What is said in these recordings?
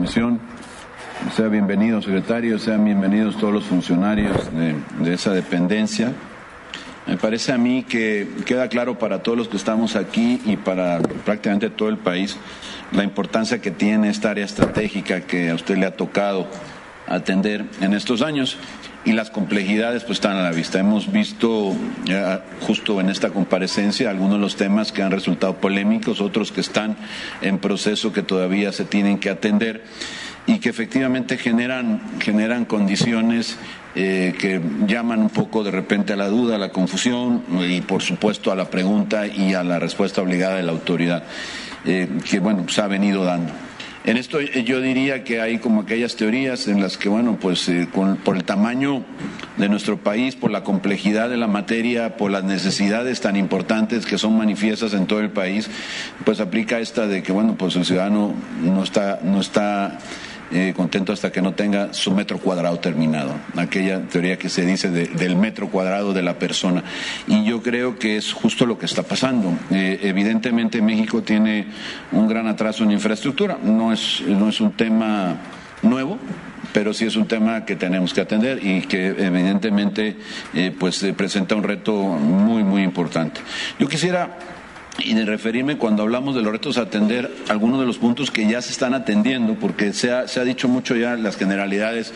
comisión. Sea bienvenido, secretario, sean bienvenidos todos los funcionarios de esa dependencia. Me parece a mí que queda claro para todos los que estamos aquí y para prácticamente todo el país la importancia que tiene esta área estratégica que a usted le ha tocado atender en estos años, y las complejidades pues están a la vista. Hemos visto justo en esta comparecencia algunos de los temas que han resultado polémicos, otros que están en proceso que todavía se tienen que atender y que efectivamente generan condiciones que llaman un poco de repente a la duda, a la confusión y por supuesto a la pregunta y a la respuesta obligada de la autoridad que bueno pues ha venido dando. En esto yo diría que hay como aquellas teorías en las que, bueno, pues por el tamaño de nuestro país, por la complejidad de la materia, por las necesidades tan importantes que son manifiestas en todo el país, pues aplica esta de que, bueno, pues el ciudadano no está contento hasta que no tenga su metro cuadrado terminado, aquella teoría que se dice del metro cuadrado de la persona, y yo creo que es justo lo que está pasando. Evidentemente México tiene un gran atraso en infraestructura, no es un tema nuevo, pero sí es un tema que tenemos que atender y que evidentemente pues presenta un reto muy, muy importante. Yo quisiera de referirme, cuando hablamos de los retos, a atender algunos de los puntos que ya se están atendiendo, porque se ha dicho mucho ya las generalidades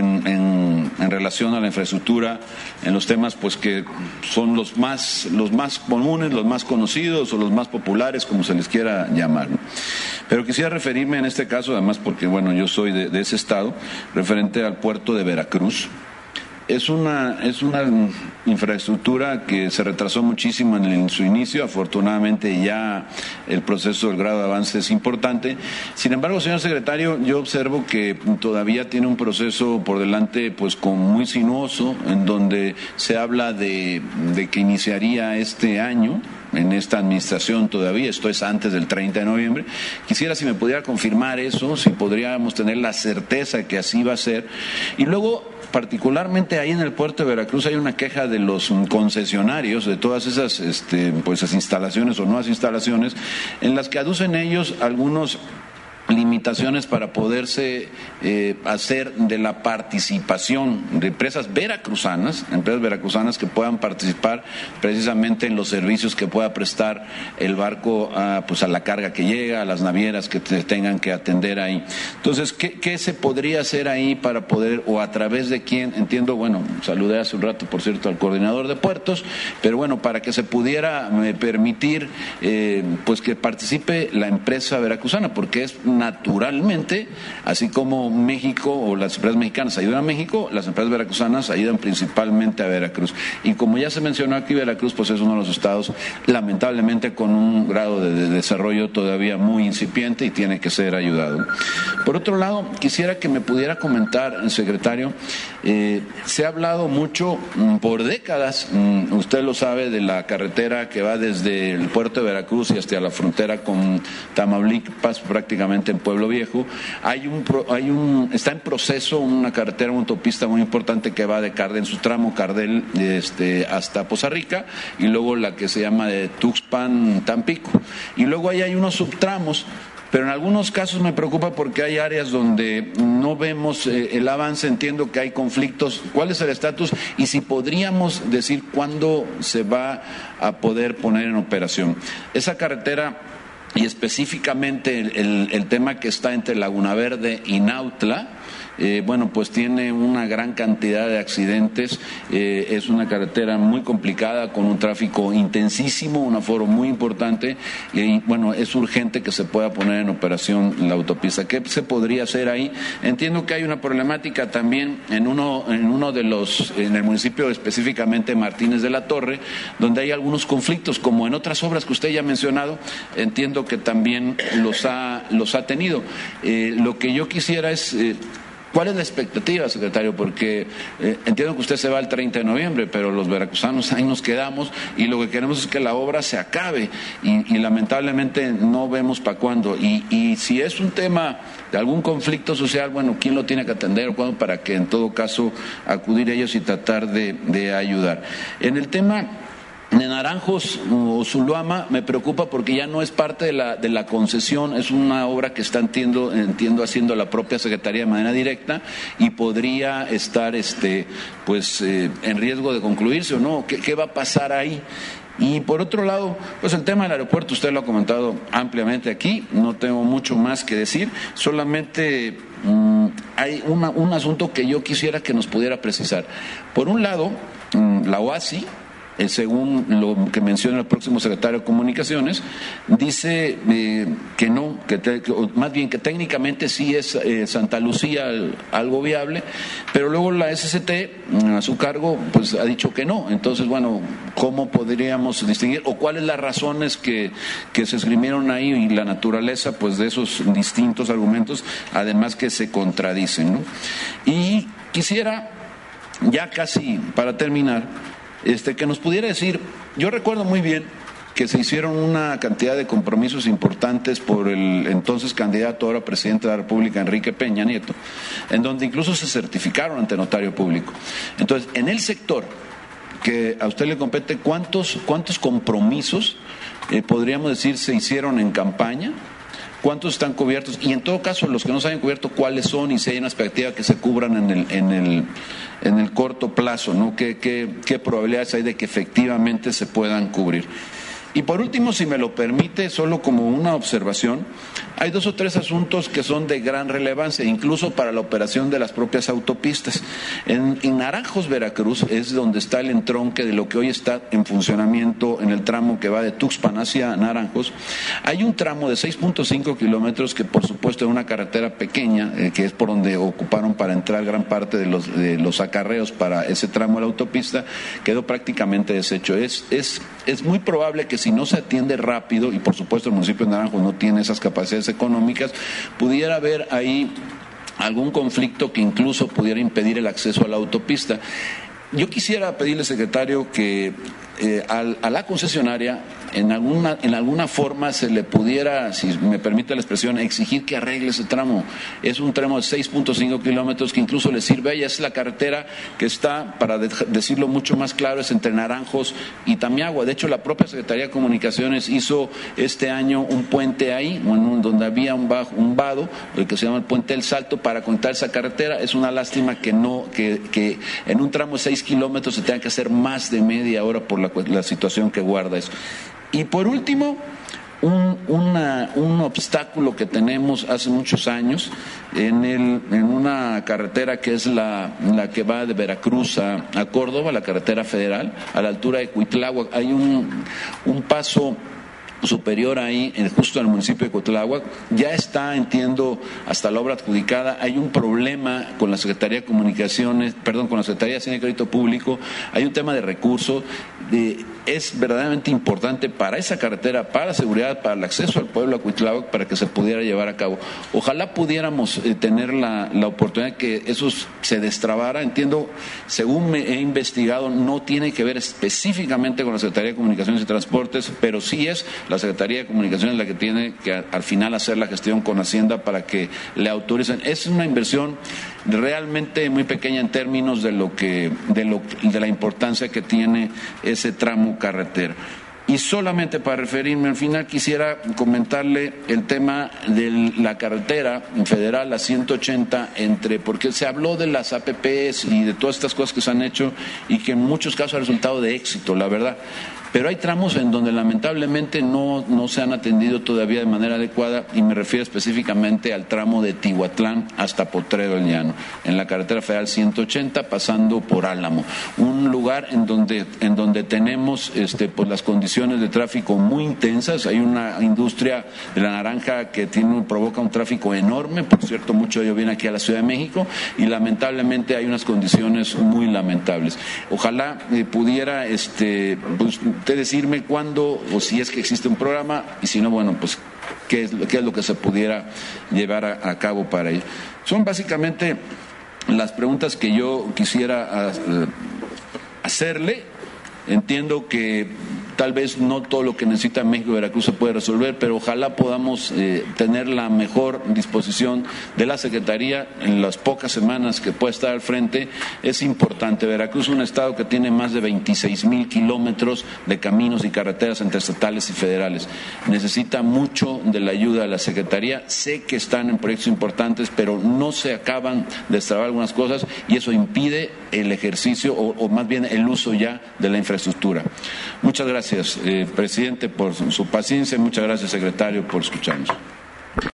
en relación a la infraestructura, en los temas pues que son los más comunes, los más conocidos o los más populares, como se les quiera llamar, ¿no? Pero quisiera referirme en este caso, además porque bueno, yo soy de ese estado, referente al puerto de Veracruz. Es una infraestructura que se retrasó muchísimo en su inicio. Afortunadamente ya el proceso, el grado de avance es importante. Sin embargo, señor secretario, yo observo que todavía tiene un proceso por delante pues muy sinuoso, en donde se habla de que iniciaría este año, en esta administración todavía, esto es antes del 30 de noviembre. Quisiera si me pudiera confirmar eso, si podríamos tener la certeza que así va a ser. Y luego, particularmente ahí en el puerto de Veracruz hay una queja de los concesionarios de todas esas pues esas instalaciones o nuevas instalaciones, en las que aducen ellos algunos limitaciones para poderse hacer de la participación de empresas veracruzanas que puedan participar precisamente en los servicios que pueda prestar el barco pues a la carga que llega, a las navieras que tengan que atender ahí. Entonces, ¿qué se podría hacer ahí para poder, o a través de quién? Entiendo, bueno, saludé hace un rato, por cierto, al coordinador de puertos, pero bueno, para que se pudiera permitir pues que participe la empresa veracruzana, porque es naturalmente, así como México o las empresas mexicanas ayudan a México, las empresas veracruzanas ayudan principalmente a Veracruz. Y como ya se mencionó aquí, Veracruz pues es uno de los estados lamentablemente con un grado de desarrollo todavía muy incipiente y tiene que ser ayudado. Por otro lado, quisiera que me pudiera comentar, secretario, se ha hablado mucho por décadas, usted lo sabe, de la carretera que va desde el puerto de Veracruz y hasta la frontera con Tamaulipas, prácticamente en Pueblo Viejo. Está en proceso una carretera, una autopista muy importante que va en su tramo Cardel hasta Poza Rica, y luego la que se llama de Tuxpan Tampico, y luego ahí hay unos subtramos. Pero en algunos casos me preocupa porque hay áreas donde no vemos el avance. Entiendo que hay conflictos. ¿Cuál es el estatus? Y si podríamos decir cuándo se va a poder poner en operación esa carretera, y específicamente el tema que está entre Laguna Verde y Nautla. Bueno, pues tiene una gran cantidad de accidentes, es una carretera muy complicada con un tráfico intensísimo, un aforo muy importante, y bueno, es urgente que se pueda poner en operación la autopista. ¿Qué se podría hacer ahí? Entiendo que hay una problemática también en el municipio específicamente Martínez de la Torre, donde hay algunos conflictos, como en otras obras que usted ya ha mencionado, entiendo que también los ha tenido. Lo que yo quisiera es ¿cuál es la expectativa, secretario? Porque entiendo que usted se va el 30 de noviembre, pero los veracruzanos ahí nos quedamos y lo que queremos es que la obra se acabe y lamentablemente no vemos para cuándo. Y si es un tema de algún conflicto social, bueno, ¿quién lo tiene que atender o cuándo, para que en todo caso acudir a ellos y tratar de ayudar? En el tema de Naranjos o Zuluama me preocupa porque ya no es parte de la concesión, es una obra que está entiendo haciendo la propia Secretaría de manera directa y podría estar en riesgo de concluirse o no. ¿Qué va a pasar ahí? Y por otro lado, pues el tema del aeropuerto usted lo ha comentado ampliamente aquí, no tengo mucho más que decir, solamente hay un asunto que yo quisiera que nos pudiera precisar. Por un lado, la OASI, según lo que menciona el próximo secretario de Comunicaciones, dice que no, más bien que técnicamente sí es Santa Lucía algo viable, pero luego la SCT a su cargo pues ha dicho que no. Entonces, bueno, ¿cómo podríamos distinguir o cuáles las razones que se esgrimieron ahí y la naturaleza pues de esos distintos argumentos, además que se contradicen, ¿no? Y quisiera, ya casi para terminar, que nos pudiera decir, yo recuerdo muy bien que se hicieron una cantidad de compromisos importantes por el entonces candidato, ahora presidente de la República, Enrique Peña Nieto, en donde incluso se certificaron ante notario público. Entonces, en el sector que a usted le compete, ¿cuántos compromisos podríamos decir se hicieron en campaña? ¿Cuántos están cubiertos? Y en todo caso, los que no se hayan cubierto, ¿cuáles son? Y si hay una expectativa que se cubran en el corto plazo, ¿no? ¿Qué probabilidades hay de que efectivamente se puedan cubrir? Y por último, si me lo permite, solo como una observación, hay 2 o 3 asuntos que son de gran relevancia, incluso para la operación de las propias autopistas. En Naranjos, Veracruz, es donde está el entronque de lo que hoy está en funcionamiento en el tramo que va de Tuxpan hacia Naranjos. Hay un tramo de 6.5 kilómetros que, por supuesto, es una carretera pequeña, que es por donde ocuparon para entrar gran parte de los acarreos para ese tramo de la autopista, quedó prácticamente deshecho. Es muy probable que si no se atiende rápido, y por supuesto el municipio de Naranjos no tiene esas capacidades económicas, pudiera haber ahí algún conflicto que incluso pudiera impedir el acceso a la autopista. Yo quisiera pedirle, secretario, que a la concesionaria en alguna forma se le pudiera, si me permite la expresión, exigir que arregle ese tramo. Es un tramo de 6.5 kilómetros que incluso le sirve a ella. Es la carretera que está, para decirlo mucho más claro, es entre Naranjos y Tamiagua. De hecho, la propia Secretaría de Comunicaciones hizo este año un puente ahí, donde había un vado, el que se llama el Puente del Salto, para conectar esa carretera. Es una lástima que en un tramo de 6 kilómetros se tenga que hacer más de media hora por la situación que guarda eso. Y por último, un obstáculo que tenemos hace muchos años en una carretera que es la que va de Veracruz a Córdoba, la carretera federal, a la altura de Cuitláhuac. Hay un paso superior ahí, justo en el municipio de Cuitláhuac. Ya está, entiendo, hasta la obra adjudicada. Hay un problema con la Secretaría de Comunicaciones, con la Secretaría de Hacienda y Crédito Público. Hay un tema de recursos. Es verdaderamente importante para esa carretera, para la seguridad, para el acceso al pueblo a Cuitláhuac, para que se pudiera llevar a cabo. Ojalá pudiéramos tener la oportunidad de que eso se destrabara. Entiendo, según me he investigado, no tiene que ver específicamente con la Secretaría de Comunicaciones y Transportes, pero sí es la Secretaría de Comunicaciones la que tiene que al final hacer la gestión con Hacienda para que le autoricen. Es una inversión realmente muy pequeña en términos de la importancia que tiene ese tramo carretera. Y solamente para referirme al final, quisiera comentarle el tema de la carretera federal, la 180, porque se habló de las APPs y de todas estas cosas que se han hecho y que en muchos casos ha resultado de éxito, la verdad. Pero hay tramos en donde lamentablemente no se han atendido todavía de manera adecuada, y me refiero específicamente al tramo de Tihuatlán hasta Potrero del Llano, en la carretera federal 180 pasando por Álamo, un lugar en donde tenemos pues las condiciones de tráfico muy intensas. Hay una industria de la naranja que provoca un tráfico enorme. Por cierto, mucho de ello viene aquí a la Ciudad de México, y lamentablemente hay unas condiciones muy lamentables. Ojalá pudiera pues usted decirme cuándo, o si es que existe un programa, y si no, bueno, pues qué es lo que se pudiera llevar a cabo para ello. Son básicamente las preguntas que yo quisiera hacerle. Entiendo que Tal vez no todo lo que necesita México y Veracruz se puede resolver, pero ojalá podamos tener la mejor disposición de la Secretaría en las pocas semanas que pueda estar al frente. Es importante. Veracruz es un estado que tiene más de 26,000 kilómetros de caminos y carreteras entre estatales y federales. Necesita mucho de la ayuda de la Secretaría. Sé que están en proyectos importantes, pero no se acaban de destrabar algunas cosas y eso impide el ejercicio o más bien el uso ya de la infraestructura. Muchas gracias, presidente, por su paciencia. Muchas gracias, secretario, por escucharnos.